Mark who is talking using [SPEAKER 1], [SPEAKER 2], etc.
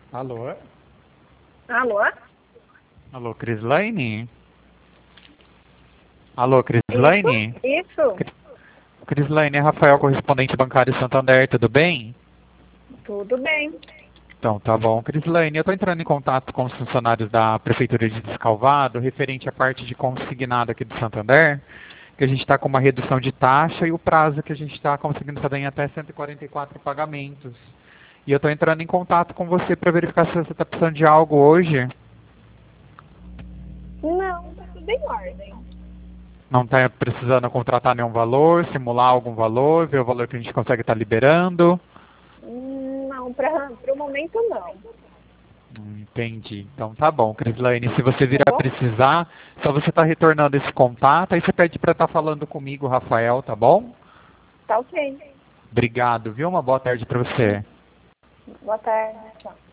[SPEAKER 1] Alô?
[SPEAKER 2] Alô?
[SPEAKER 1] Alô, Crislaine? Alô,
[SPEAKER 2] Isso?
[SPEAKER 1] Crislaine?
[SPEAKER 2] Isso?
[SPEAKER 1] Crislaine, é Rafael, correspondente bancário Santander, tudo bem?
[SPEAKER 2] Tudo bem.
[SPEAKER 1] Então, tá bom. Crislaine, eu estou entrando em contato com os funcionários da Prefeitura de Descalvado, referente à parte de consignado aqui do Santander, que a gente está com uma redução de taxa e o prazo que a gente está conseguindo fazer em até 144 pagamentos. E eu estou entrando em contato com você para verificar se você está precisando de algo hoje.
[SPEAKER 2] Não, tá tudo em ordem.
[SPEAKER 1] Não está precisando contratar nenhum valor, simular algum valor, ver o valor que a gente consegue estar liberando.
[SPEAKER 2] Não, para o momento não.
[SPEAKER 1] Entendi. Então tá bom, Crislaine. Se você vir
[SPEAKER 2] Tá
[SPEAKER 1] a
[SPEAKER 2] bom?
[SPEAKER 1] precisar, só você está retornando esse contato, aí você pede para estar falando comigo, Rafael, tá bom?
[SPEAKER 2] Tá ok.
[SPEAKER 1] Obrigado, viu? Uma boa tarde para você.
[SPEAKER 2] Boa tarde. Tchau.